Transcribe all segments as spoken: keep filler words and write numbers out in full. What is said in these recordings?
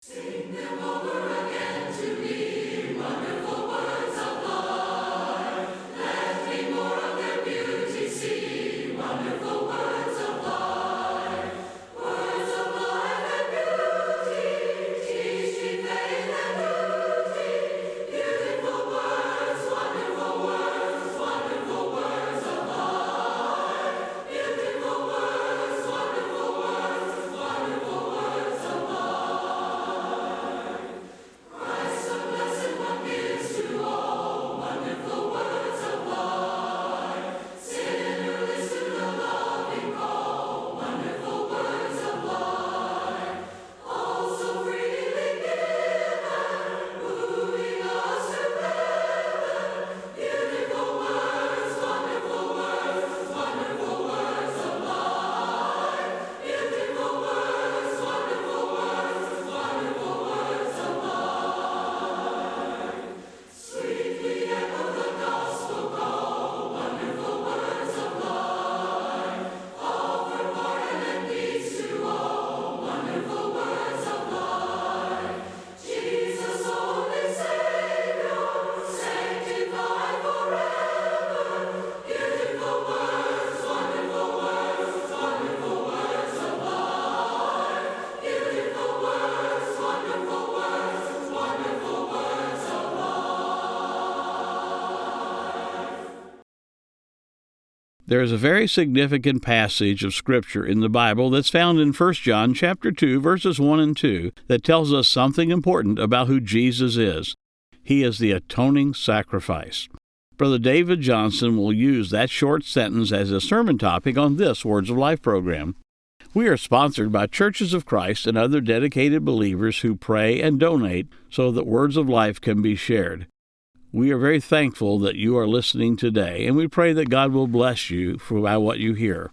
There is a very significant passage of Scripture in the Bible that's found in First John chapter two, verses one and two, that tells us something important about who Jesus is. He is the atoning sacrifice. Brother David Johnson will use that short sentence as a sermon topic on this Words of Life program. We are sponsored by Churches of Christ and other dedicated believers who pray and donate so that Words of Life can be shared. We are very thankful that you are listening today, and we pray that God will bless you for by what you hear.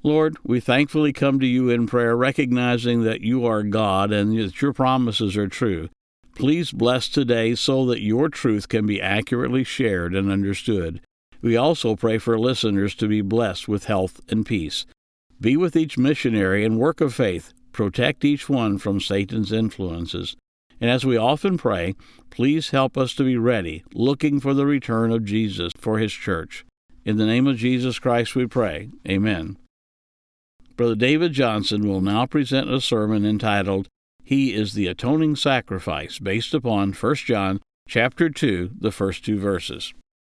Lord, we thankfully come to you in prayer, recognizing that you are God and that your promises are true. Please bless today so that your truth can be accurately shared and understood. We also pray for listeners to be blessed with health and peace. Be with each missionary and work of faith. Protect each one from Satan's influences. And as we often pray, please help us to be ready, looking for the return of Jesus for his church. In the name of Jesus Christ we pray. Amen. Brother David Johnson will now present a sermon entitled, He is the Atoning Sacrifice, based upon First John chapter two, the first two verses.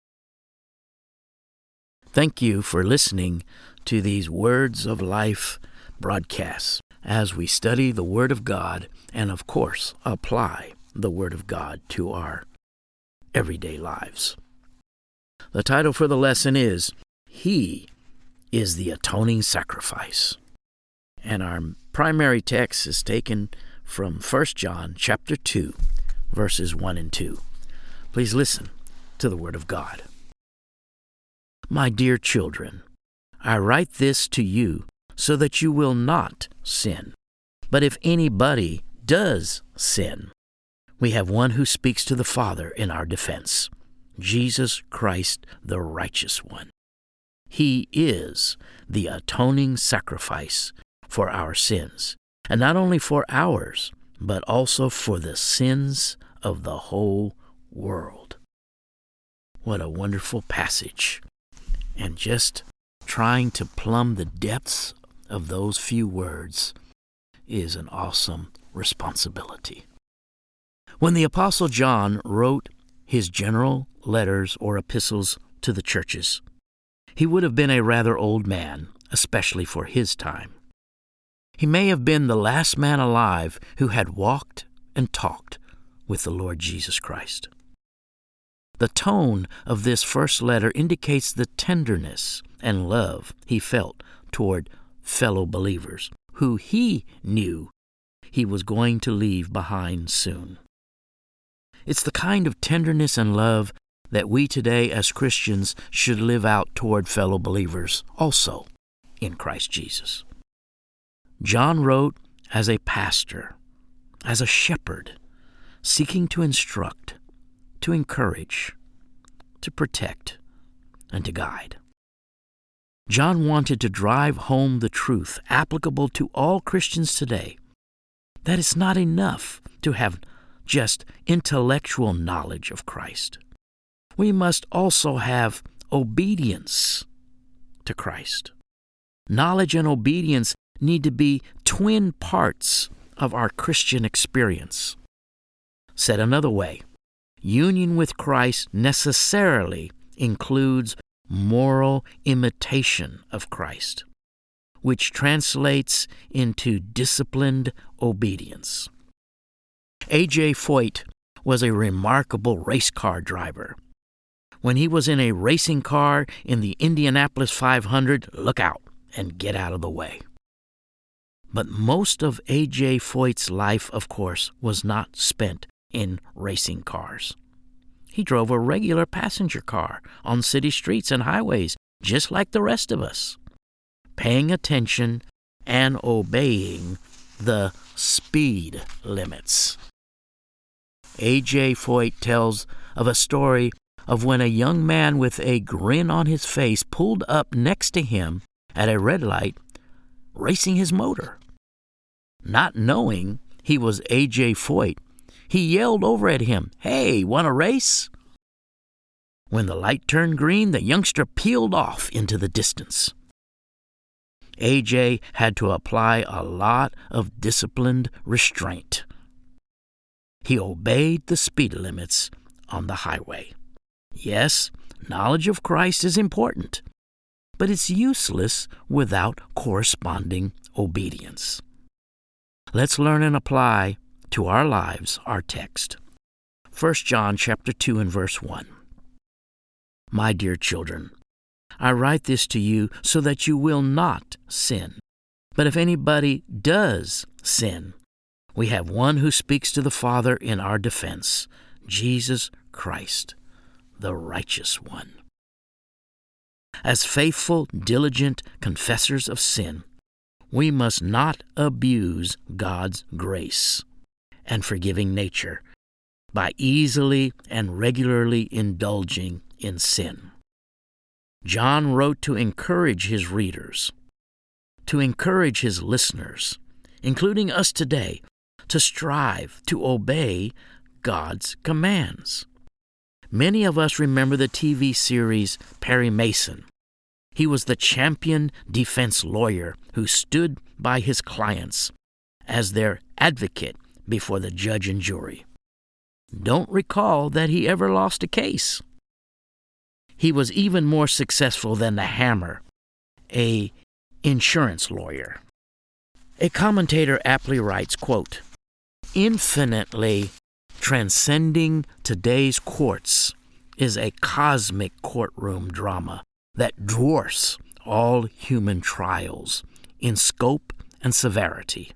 Thank you for listening to these Words of Life broadcasts as we study the Word of God and, of course, apply the Word of God to our everyday lives. The title for the lesson is, He is the Atoning Sacrifice. And our primary text is taken from First John chapter two, verses one and two. Please listen to the Word of God. My dear children, I write this to you so that you will not sin. But if anybody does sin, we have one who speaks to the Father in our defense, Jesus Christ, the righteous one. He is the atoning sacrifice for our sins, and not only for ours, but also for the sins of the whole world. What a wonderful passage. And just trying to plumb the depths of those few words is an awesome responsibility. When the Apostle John wrote his general letters or epistles to the churches, he would have been a rather old man, especially for his time. He may have been the last man alive who had walked and talked with the Lord Jesus Christ. The tone of this first letter indicates the tenderness and love he felt toward fellow believers, who he knew he was going to leave behind soon. It's the kind of tenderness and love that we today as Christians should live out toward fellow believers also in Christ Jesus. John wrote as a pastor, as a shepherd, seeking to instruct, to encourage, to protect, and to guide. John wanted to drive home the truth applicable to all Christians today, that it's not enough to have just intellectual knowledge of Christ. We must also have obedience to Christ. Knowledge and obedience need to be twin parts of our Christian experience. Said another way, union with Christ necessarily includes moral imitation of Christ, which translates into disciplined obedience. A J Foyt was a remarkable race car driver. When he was in a racing car in the Indianapolis five hundred, look out and get out of the way. But most of A J Foyt's life, of course, was not spent in racing cars. He drove a regular passenger car on city streets and highways, just like the rest of us, paying attention and obeying the speed limits. A J Foyt tells of a story of when a young man with a grin on his face pulled up next to him at a red light, racing his motor. Not knowing he was A J Foyt, he yelled over at him, "Hey, want a race?" When the light turned green, the youngster peeled off into the distance. A J had to apply a lot of disciplined restraint. He obeyed the speed limits on the highway. Yes, knowledge of Christ is important, but it's useless without corresponding obedience. Let's learn and apply to our lives our text. First John chapter two and verse one. My dear children, I write this to you so that you will not sin. But if anybody does sin, we have one who speaks to the Father in our defense, Jesus Christ, the righteous one. as faithful, diligent confessors of sin, we must not abuse God's grace and forgiving nature by easily and regularly indulging in sin. John wrote to encourage his readers, to encourage his listeners, including us today, to strive to obey God's commands. Many of us remember the T V series Perry Mason. He was the champion defense lawyer who stood by his clients as their advocate before the judge and jury. Don't recall that he ever lost a case. He was even more successful than the Hammer, a insurance lawyer. A commentator aptly writes, quote, "Infinitely transcending today's courts is a cosmic courtroom drama that dwarfs all human trials in scope and severity.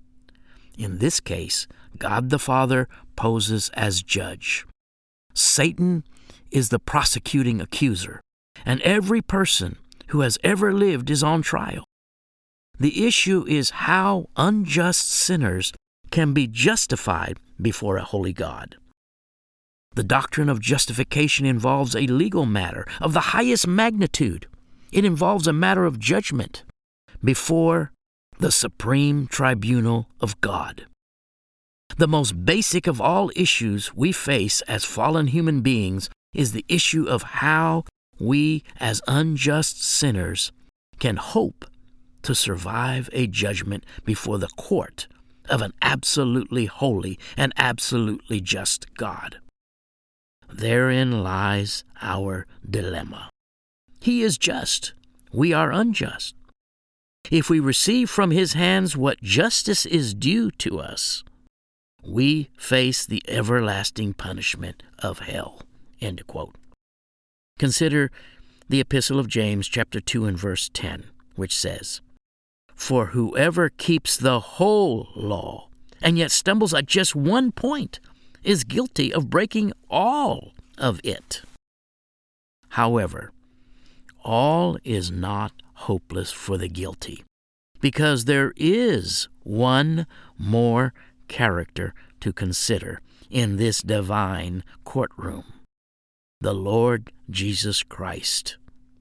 In this case, God the Father poses as judge. Satan is the prosecuting accuser, and every person who has ever lived is on trial. The issue is how unjust sinners can be justified before a holy God. The doctrine of justification involves a legal matter of the highest magnitude. It involves a matter of judgment before the supreme tribunal of God. The most basic of all issues we face as fallen human beings is the issue of how we as unjust sinners can hope to survive a judgment before the court of an absolutely holy and absolutely just God. Therein lies our dilemma. He is just. We are unjust. If we receive from His hands what justice is due to us, we face the everlasting punishment of hell." End quote. Consider the Epistle of James, chapter two and verse ten, which says, "For whoever keeps the whole law and yet stumbles at just one point is guilty of breaking all of it." However, all is not hopeless for the guilty, because there is one more character to consider in this divine courtroom: the Lord Jesus Christ.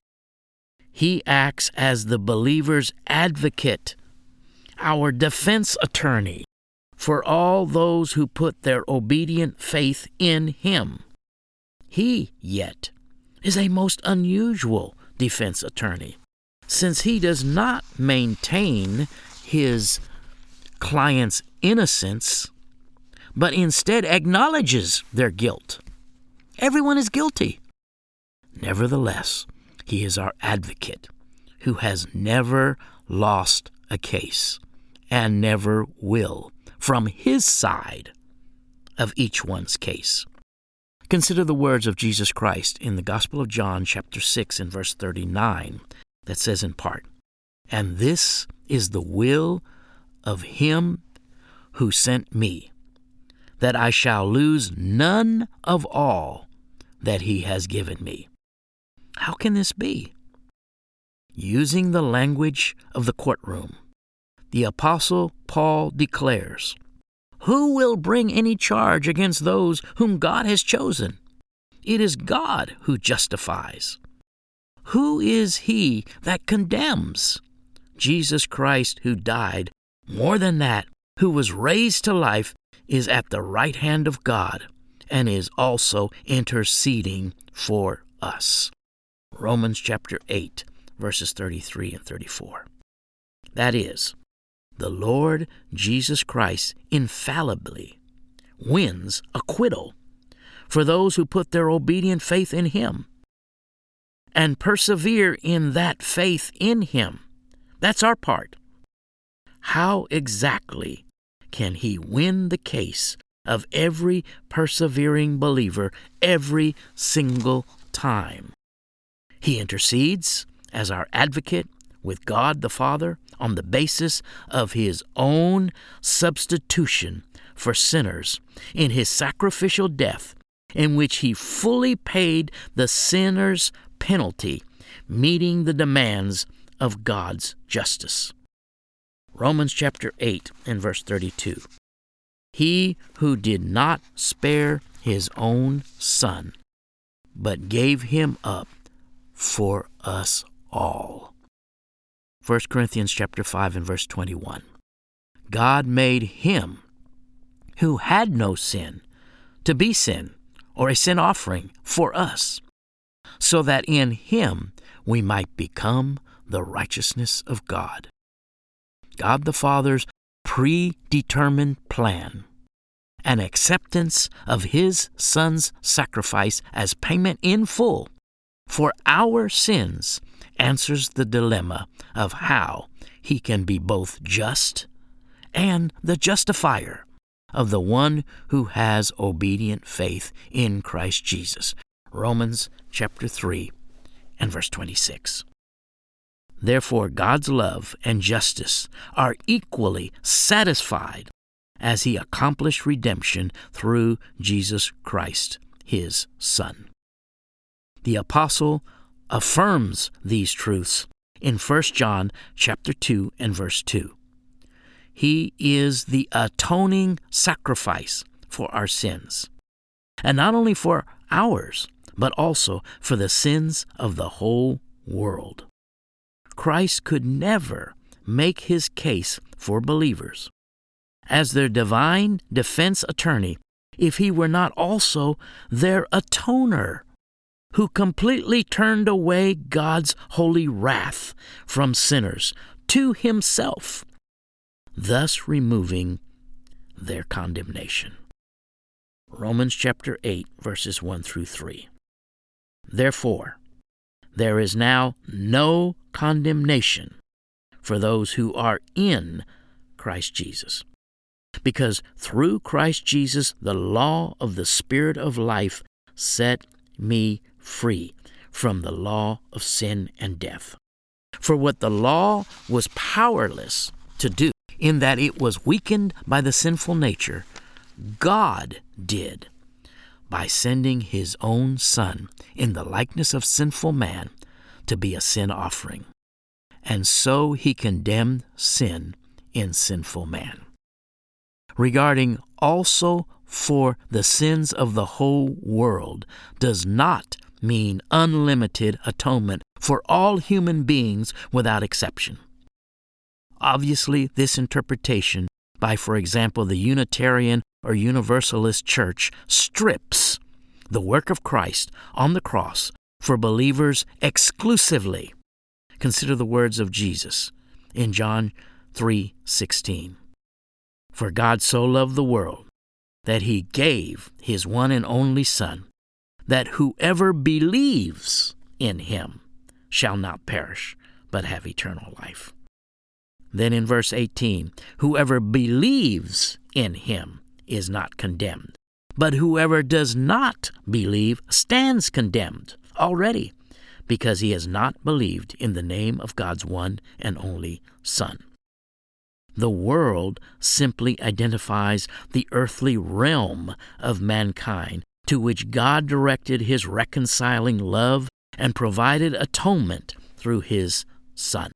He acts as the believer's advocate, our defense attorney, for all those who put their obedient faith in Him. He, yet, is a most unusual defense attorney, since he does not maintain his client's innocence, but instead acknowledges their guilt. Everyone is guilty. Nevertheless, he is our advocate, who has never lost a case and never will from his side of each one's case. Consider the words of Jesus Christ in the Gospel of John, chapter six, and verse thirty-nine, that says in part, "And this is the will of Him who sent me, that I shall lose none of all that He has given me." How can this be? Using the language of the courtroom, the Apostle Paul declares, "Who will bring any charge against those whom God has chosen? It is God who justifies. Who is he that condemns? Jesus Christ, who died, more than that, who was raised to life, is at the right hand of God and is also interceding for us." Romans chapter eight, verses thirty-three and thirty-four. That is, the Lord Jesus Christ infallibly wins acquittal for those who put their obedient faith in Him and persevere in that faith in Him. That's our part. How exactly can He win the case of every persevering believer every single time? He intercedes as our advocate with God the Father on the basis of His own substitution for sinners in His sacrificial death, in which He fully paid the sinner's penalty meeting the demands of God's justice. Romans chapter eight and verse thirty-two. He who did not spare his own Son, but gave him up for us all. First Corinthians chapter five and verse twenty-one. God made him who had no sin to be sin, or a sin offering for us, so that in him we might become the righteousness of God. God the Father's predetermined plan and acceptance of his Son's sacrifice as payment in full for our sins answers the dilemma of how he can be both just and the justifier of the one who has obedient faith in Christ Jesus. Romans chapter three and verse twenty-six. Therefore, God's love and justice are equally satisfied as he accomplished redemption through Jesus Christ, his Son. The apostle affirms these truths in First John chapter two and verse two. He is the atoning sacrifice for our sins, and not only for ours, but also for the sins of the whole world. Christ could never make his case for believers as their divine defense attorney if he were not also their atoner, who completely turned away God's holy wrath from sinners to himself, thus removing their condemnation. Romans chapter eight, verses one through three. Therefore, there is now no condemnation for those who are in Christ Jesus, because through Christ Jesus the law of the Spirit of life set me free from the law of sin and death. For what the law was powerless to do, in that it was weakened by the sinful nature, God did by sending his own Son in the likeness of sinful man to be a sin offering. And so he condemned sin in sinful man. Regarding also for the sins of the whole world does not mean unlimited atonement for all human beings without exception. Obviously, this interpretation by, for example, the Unitarian or Universalist Church strips the work of Christ on the cross for believers exclusively. Consider the words of Jesus in John three sixteen. For God so loved the world that he gave his one and only Son, that whoever believes in him shall not perish, but have eternal life. Then in verse eighteen, whoever believes in him is not condemned, but whoever does not believe stands condemned already, because he has not believed in the name of God's one and only Son. The world simply identifies the earthly realm of mankind to which God directed his reconciling love and provided atonement through his Son.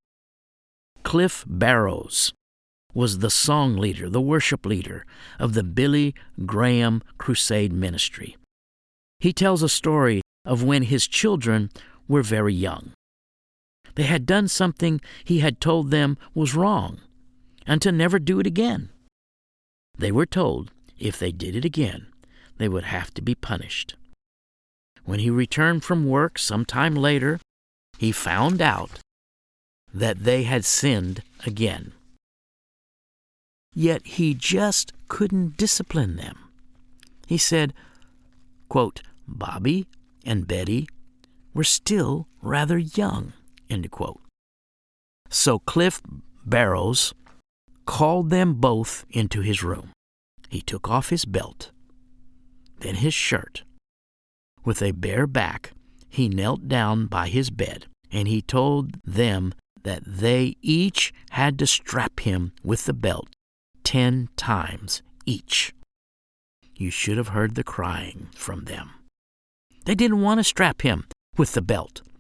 Cliff Barrows was the song leader, the worship leader of the Billy Graham Crusade Ministry. He tells a story of when his children were very young. They had done something he had told them was wrong, and to never do it again. They were told if they did it again, they would have to be punished. When he returned from work some time later, he found out that they had sinned again. Yet he just couldn't discipline them. He said, quote, Bobby and Betty were still rather young, end quote. So Cliff Barrows called them both into his room. He took off his belt, then his shirt. With a bare back, he knelt down by his bed, and he told them that they each had to strap him with the belt ten times each. You should have heard the crying from them. They didn't want to strap him with the belt,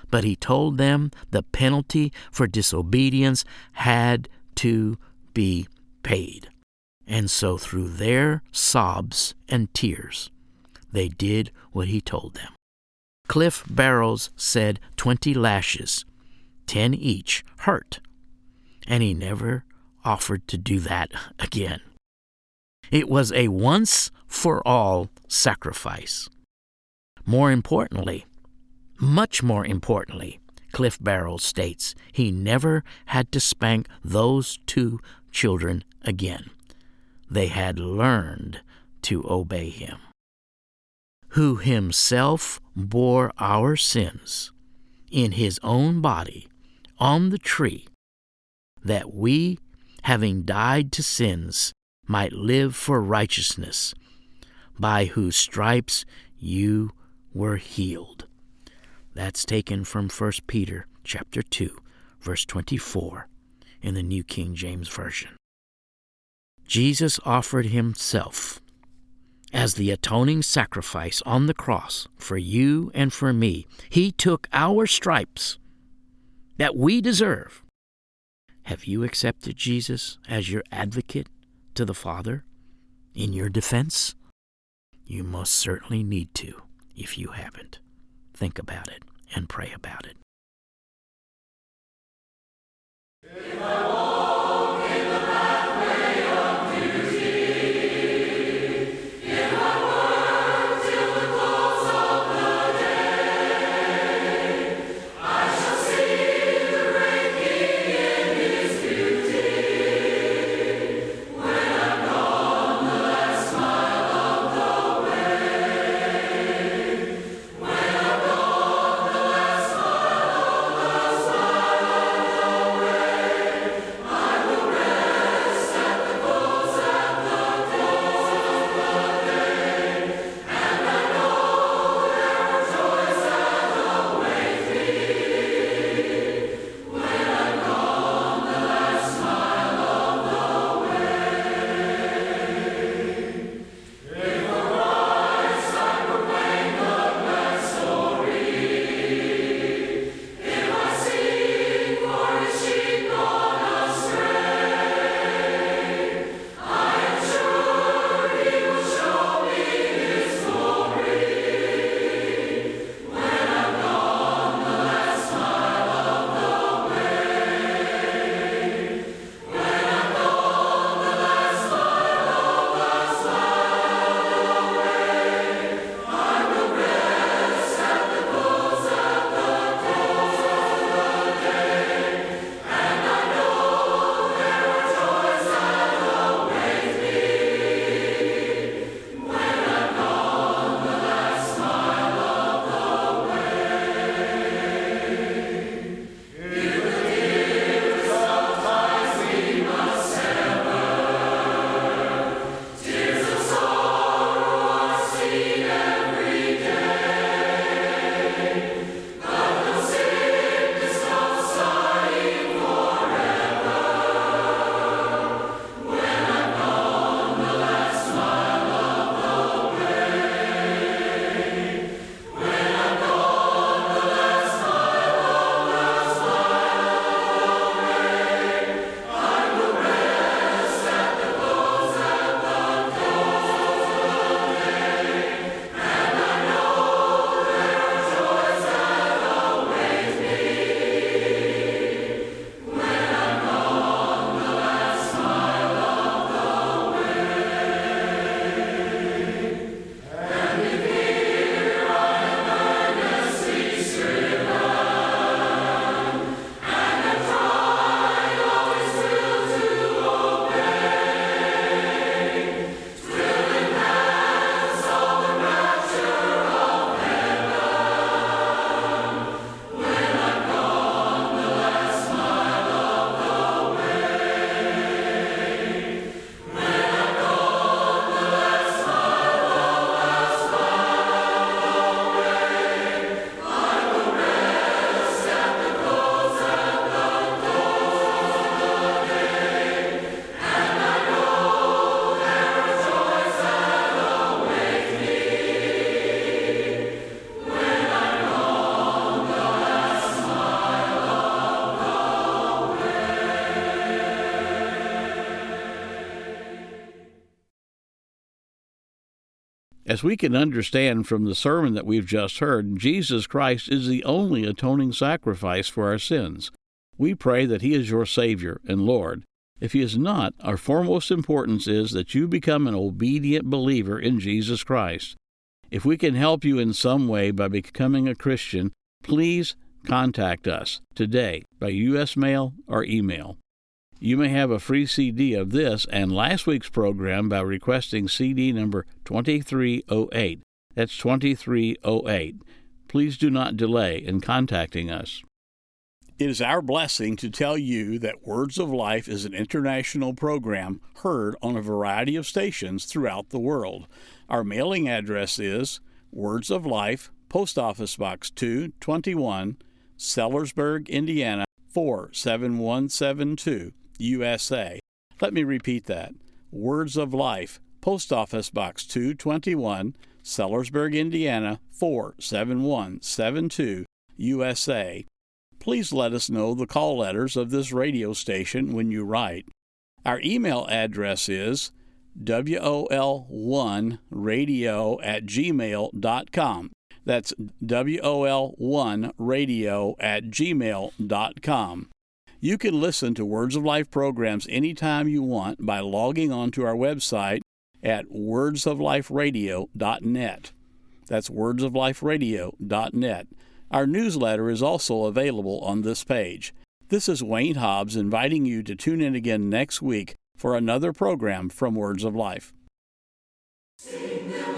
but he told them the penalty for disobedience had to be paid. And so through their sobs and tears, they did what he told them. Cliff Barrows said twenty lashes, ten each, hurt, and he never offered to do that again. It was a once-for-all sacrifice. More importantly, much more importantly, Cliff Barrows states he never had to spank those two children again. They had learned to obey him, who himself bore our sins in his own body on the tree, that we, having died to sins, might live for righteousness, by whose stripes you were healed. That's taken from First Peter chapter two, verse twenty-four in the New King James Version. Jesus offered himself as the atoning sacrifice on the cross for you and for me. He took our stripes that we deserve. Have you accepted Jesus as your advocate to the Father in your defense? You most certainly need to if you haven't. Think about it and pray about it. If I walk in the pathway of duty, if I work till the close of the day, I shall see the great King in his beauty. When I'm gone, the last smile of the way. When I'm gone, the last smile of the smile of the way. As we can understand from the sermon that we've just heard, Jesus Christ is the only atoning sacrifice for our sins. We pray that He is your Savior and Lord. If He is not, our foremost importance is that you become an obedient believer in Jesus Christ. If we can help you in some way by becoming a Christian, please contact us today by U S mail or email. You may have a free C D of this and last week's program by requesting C D number twenty-three oh eight. That's twenty-three oh eight. Please do not delay in contacting us. It is our blessing to tell you that Words of Life is an international program heard on a variety of stations throughout the world. Our mailing address is Words of Life, Post Office Box two twenty-one, Sellersburg, Indiana four seven one seven two, U S A. Let me repeat that. Words of Life, Post Office Box two twenty-one, Sellersburg, Indiana four seven one seven two, U S A. Please let us know the call letters of this radio station when you write. Our email address is W O L one radio at gmail dot com. That's W O L one radio at gmail dot com. You can listen to Words of Life programs anytime you want by logging on to our website at words of life radio dot net. That's words of life radio dot net. Our newsletter is also available on this page. This is Wayne Hobbs inviting you to tune in again next week for another program from Words of Life. Sing